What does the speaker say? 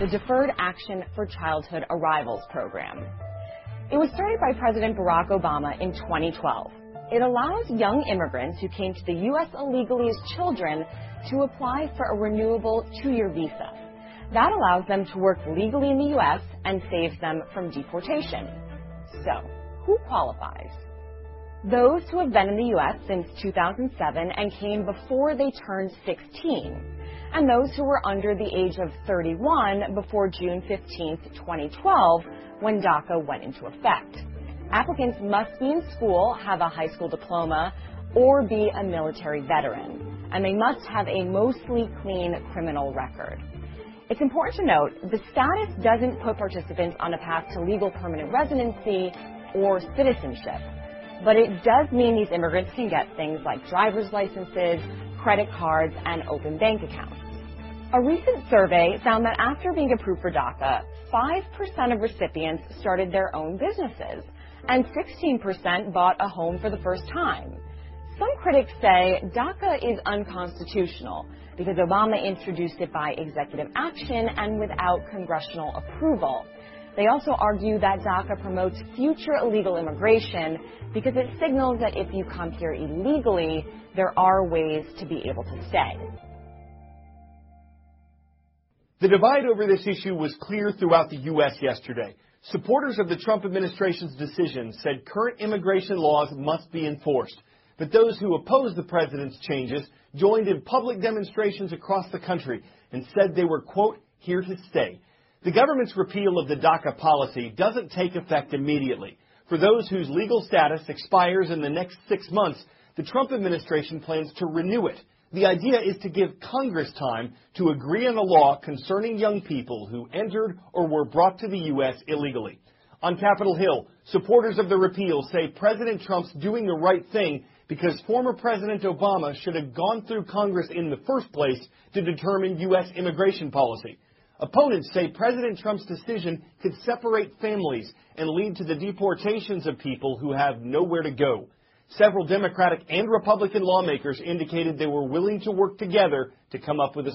the Deferred Action for Childhood Arrivals program. It was started by President Barack Obama in 2012. It allows young immigrants who came to the U.S. illegally as children to apply for a renewable 2-year visa. That allows them to work legally in the U.S. and saves them from deportation. So, who qualifies? Those who have been in the U.S. since 2007 and came before they turned 16, and those who were under the age of 31 before June 15, 2012, when DACA went into effect. Applicants must be in school, have a high school diploma, or be a military veteran, and they must have a mostly clean criminal record. It's important to note the status doesn't put participants on a path to legal permanent residency or citizenship, but it does mean these immigrants can get things like driver's licenses, credit cards, and open bank accounts. A recent survey found that after being approved for DACA, 5% of recipients started their own businesses, and 16% bought a home for the first time. Some critics say DACA is unconstitutional because Obama introduced it by executive action and without congressional approval. They also argue that DACA promotes future illegal immigration because it signals that if you come here illegally, there are ways to be able to stay. The divide over this issue was clear throughout the U.S. yesterday. Supporters of the Trump administration's decision said current immigration laws must be enforced. But those who opposed the president's changes joined in public demonstrations across the country and said they were, quote, here to stay. The government's repeal of the DACA policy doesn't take effect immediately. For those whose legal status expires in the next 6 months, the Trump administration plans to renew it. The idea is to give Congress time to agree on a law concerning young people who entered or were brought to the U.S. illegally. On Capitol Hill, supporters of the repeal say President Trump's doing the right thing because former President Obama should have gone through Congress in the first place to determine U.S. immigration policy. Opponents say President Trump's decision could separate families and lead to the deportations of people who have nowhere to go. Several Democratic and Republican lawmakers indicated they were willing to work together to come up with a